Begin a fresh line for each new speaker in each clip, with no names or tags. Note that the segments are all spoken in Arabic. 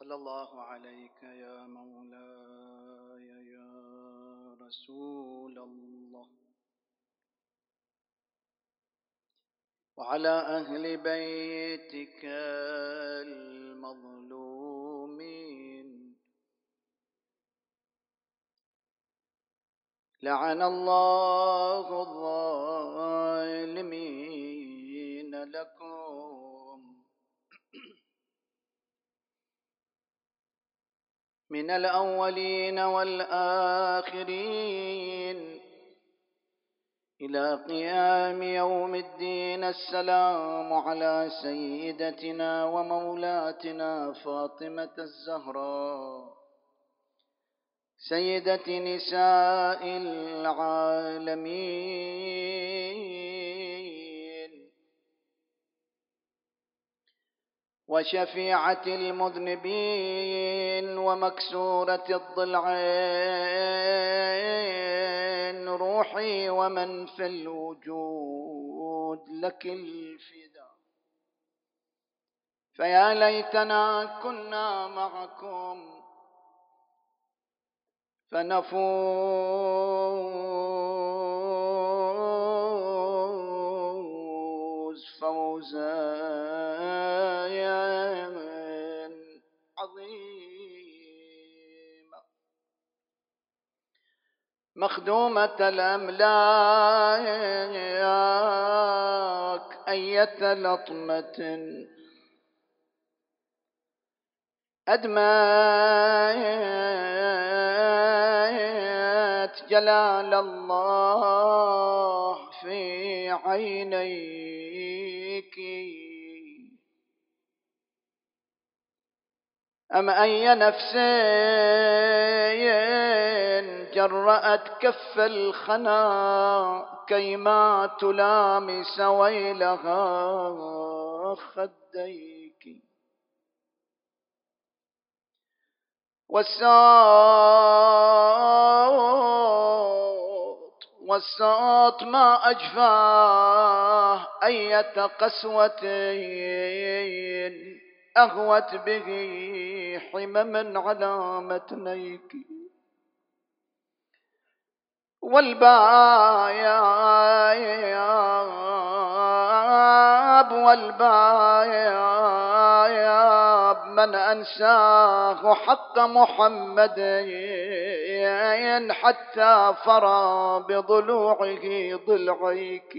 صلى الله عليك يا مولاي يا رسول الله، وعلى أهل بيتك المظلومين. لعن الله الظالمين لكم من الأولين والآخرين إلى قيام يوم الدين. السلام على سيدتنا ومولاتنا فاطمة الزهراء سيدة نساء العالمين وشفيعة المذنبين ومكسورة الضلعين، روحي ومن في الوجود لك الفداء. فيا ليتنا كنا معكم فنفوز فوزا عظيما. مخدومة الأملاك أية لطمة أدمت جلال الله في عينيك، أم أي نفس جرأت كف الخنا كيما تلامس ويلها خديك. والصوت ما أجفاه أية قسوة أغوت به حمما على متنيك. والباياب من أنساه حق محمد حتى فرى بضلوعه ضلعيك،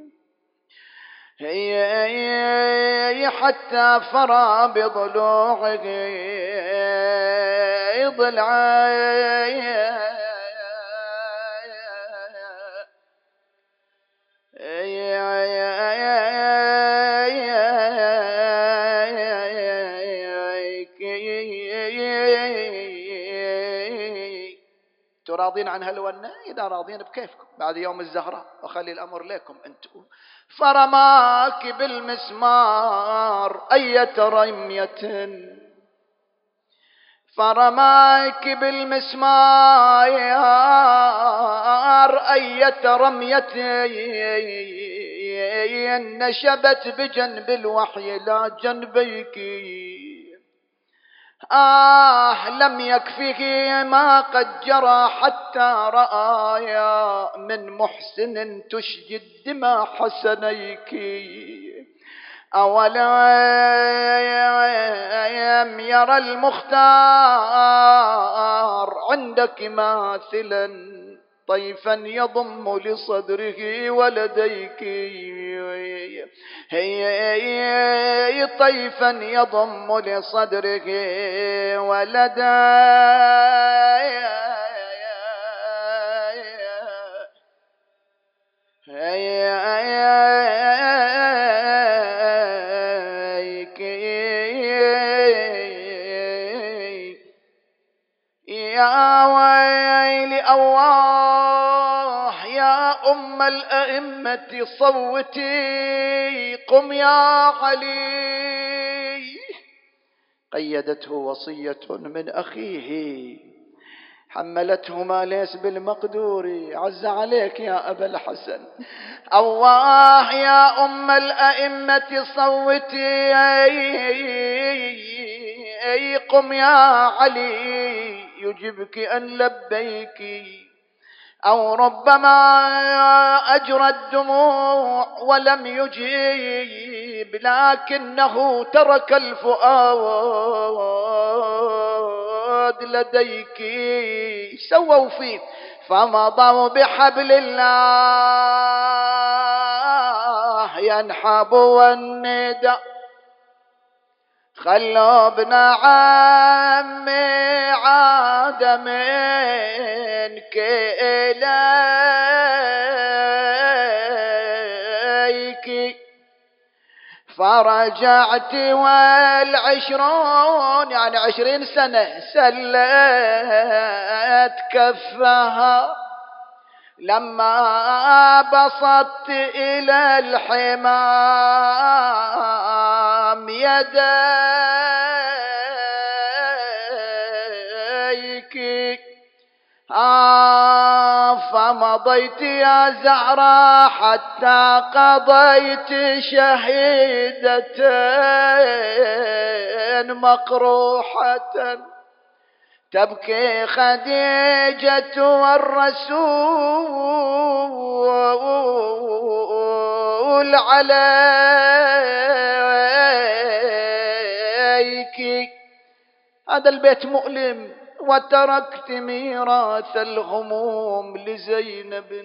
حتى فرى بضلوعه ضلعيك. راضين عن هالونة؟ إذا راضين بكيفكم بعد يوم الزهراء وخلي الأمر لكم أنتم. فرماك بالمسمار أية رمية، فرماك بالمسمار أية رمية نشبت بجنب الوحي لا جنبيك. لم يكفه ما قد جرى حتى رآيا من محسن تشجي الدماء حسنيك. أولم يرى المختار عندك ماثلا طيفا يضم لصدره ولديك، هي طيفا يضم لصدره ولديك. يا ويلي أواه يا أم الأئمة صوتي قم يا علي. قيدته وصية من أخيه حملته ما ليس بالمقدور، عز عليك يا أبا الحسن. أواه يا أم الأئمة صوتي قم يا علي يجبك أن لبيك، أو ربما أجرى الدموع ولم يجيب، لكنه ترك الفؤاد لديك. سووا فيه فمضوا بحبل الله ينحبوا الندى، خلوا ابن عمي عاد منك إليك، فرجعت والعشرون يعني 20 سنة سلت كفها، لما بسطت إلى الحمام يديك، فمضيت يا زهرة حتى قضيت شهيدة مقروحة، تبكي خديجة والرسول عليك. هذا البيت مؤلم. وتركت ميراث الهموم لزينب،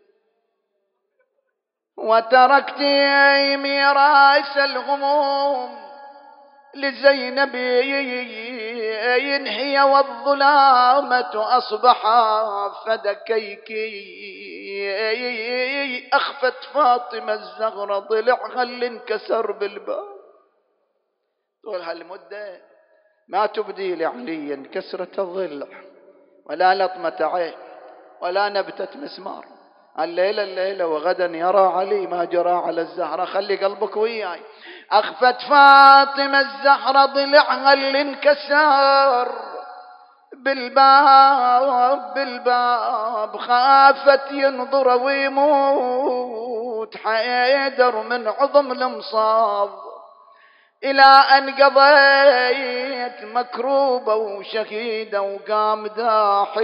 وتركت ميراث الهموم لزينب، هي والظلامة أصبح فدكيك. أخفت فاطمة الزهرة ضلعها اللي انكسر بالباب، طول هالمدة ما تبدي لعلي كسرة الضلع ولا لطمة عين ولا نبتة مسمار. الليلة وغدا يرى علي ما جرى على الزهرة. خلي قلبك وياي. أخفت فاطمة الزهرة ضلعها اللي انكسر بالباب، خافت ينظر ويموت حيدر من عظم المصاب، إلى أن قضيت مكروبة وشهيدة وقام داح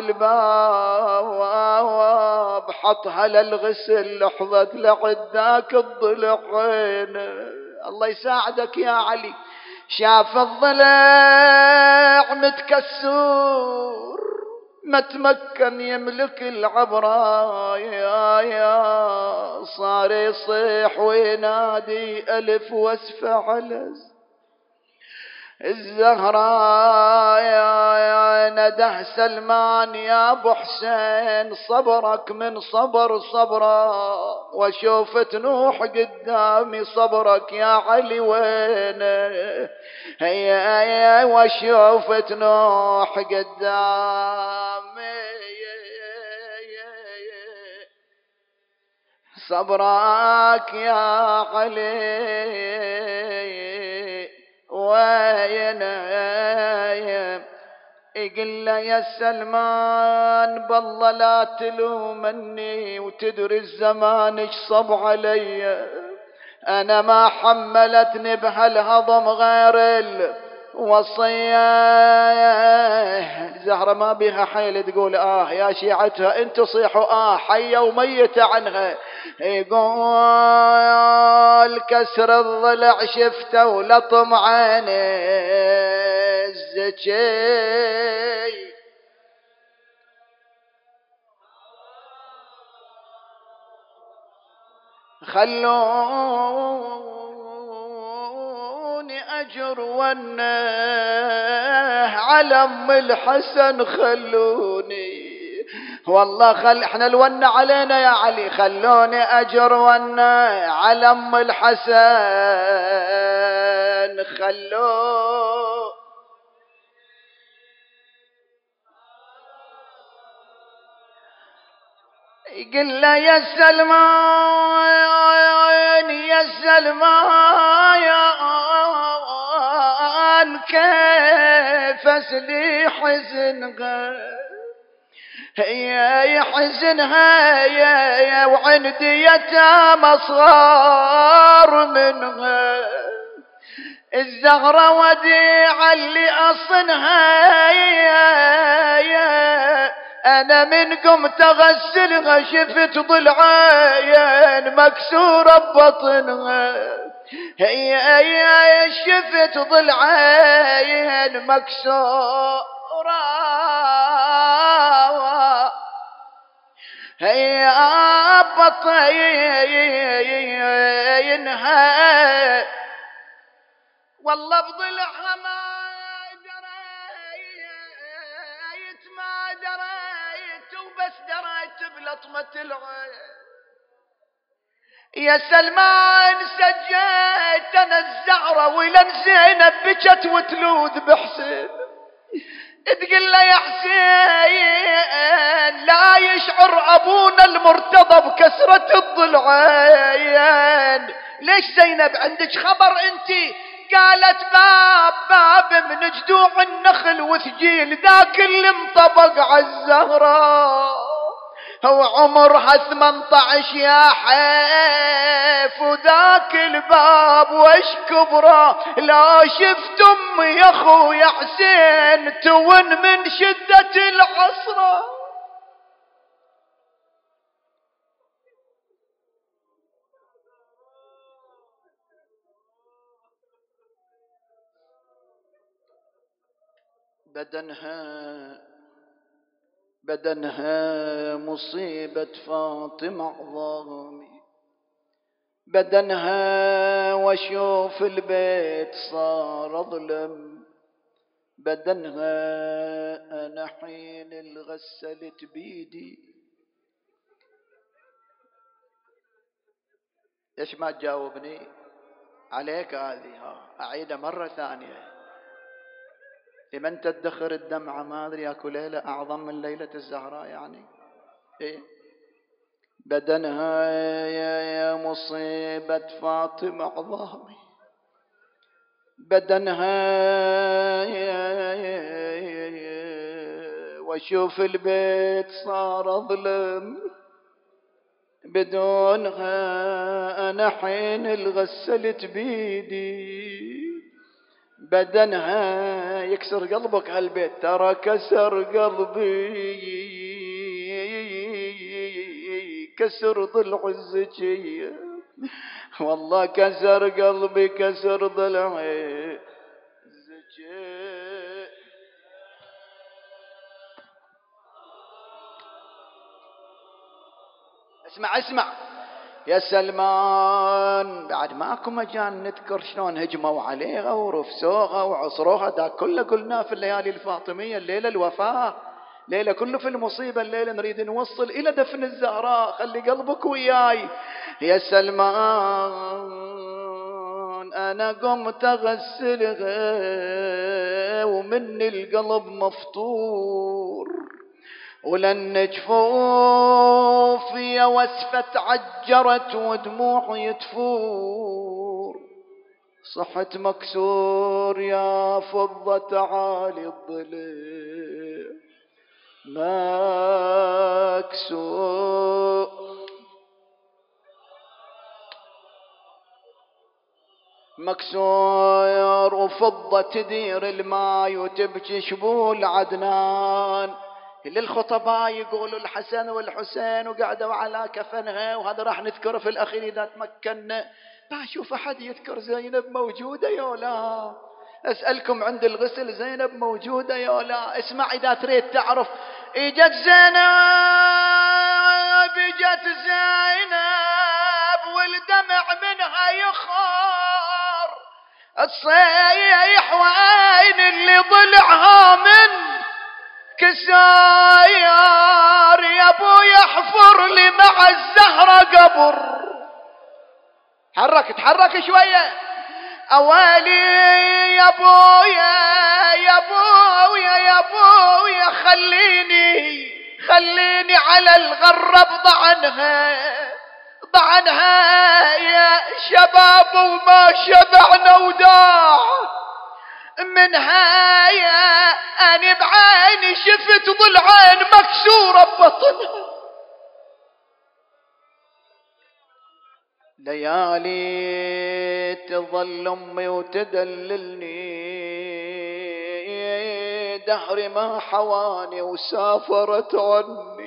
الباب، حطها للغسل لحظة لعداك الضلعين. الله يساعدك يا علي. شاف الضلع متكسور ما تمكن يملك العبرة، يا صار يصيح وينادي ألف واسفة على الزهراء، يا نده سلمان يا ابو حسين صبرك من صبرا، وشوفت نوح قدامي صبرك يا علي وينه، هي وشوفت نوح قدامي صبرك يا علي وينايم. يقول له يا سلمان بالله لا تلومني، وتدري الزمان ايش صب علي، انا ما حملتني بهالهضم غير الوصية. زهرة ما بيها حيل تقول يا شيعتها انتو صيحوا حية وميتة عنها. يقول كسر الضلع شفته ولطم عيني الزكي، خلوني أجر ونه على أم الحسن، خلوني والله احنا الونه علينا يا علي، خلوني أجر ونه على أم الحسن، يقول له يا سلمان يا سلمان كيف اسلي حزنها، هي يحزنها يا وعندي يتامى صغار منها، الزهرة وديعة اللي أصنها أنا من قمت أغسلها شفت ضلعين مكسورة ببطنها هي شفت ضلعين مكسورة هي بطينها والله بضلعها ما دريت وبس دريت بلطمة العين يا سلمان سجيت انا الزهرة ولن زينب بكت وتلوذ بحسين تقول له يا حسين لا يشعر ابونا المرتضى بكسرة الضلعين. ليش زينب عندك خبر انتي؟ قالت باب من جذوع النخل وثجيل ذاك اللي انطبق عالزهرة هو عمرها 18 يا حيف وذاك الباب وش كبره لا شفت امي يا اخويا حسين تون من شدة العصرة. بدنها مصيبة فاطمة عظامي بدنها واشوف البيت صار ظلم بدنها انا حين الغسلت بيدي. ليش ما تجاوبني عليك هذه؟ اعيدها مرة ثانية. لمن تدخر الدمعة ما أدري أكو ليلة أعظم من ليلة الزهراء يعني إيه؟ بدنها يا مصيبة فاطمة عظامي بدنها واشوف البيت صار ظلم بدونها أنا حين الغسلت بيدي بدنها يكسر قلبك هالبيت ترى كسر قلبي كسر ضلع الزكية والله كسر قلبي كسر ضلعي الزكية. اسمع يا سلمان بعد ماكو مجال نذكر شلون هجموا عليها ورفسوها وعصروها دا كله قلناه في الليالي الفاطمية. الليلة الوفاة ليلة كله في المصيبة الليلة نريد نوصل إلى دفن الزهراء. خلي قلبك وياي يا سلمان أنا قمت أغسلها ومني القلب مفطور ولن جفوفي وسفت عجرت ودموعي تفور صحت مكسور يا فضة تعالي الضلع مكسور وفضة تدير الماي وتبكي شبول عدنان. كل الخطباء يقولوا الحسن والحسين وقعدوا على كفنها وهذا راح نذكره في الأخير إذا تمكنا. ما أشوف أحد يذكر زينب موجودة يولا. أسألكم عند الغسل زينب موجودة يولا؟ اسمع إذا تريد تعرف إجت زينب والدمع منها يخار الصيح وعين اللي ضلعها من كساير يا ابو يحفر لي مع الزهرة قبر. تحرك شوية اوالي يا ابويا خليني على الغرب ضعنها يا شباب وما شبعنا وداع منها يا أنا بعيني شفت ضلعين مكسورة ببطنها. ليالي تظل أمي وتدللني، دهري ما حواني وسافرت عني.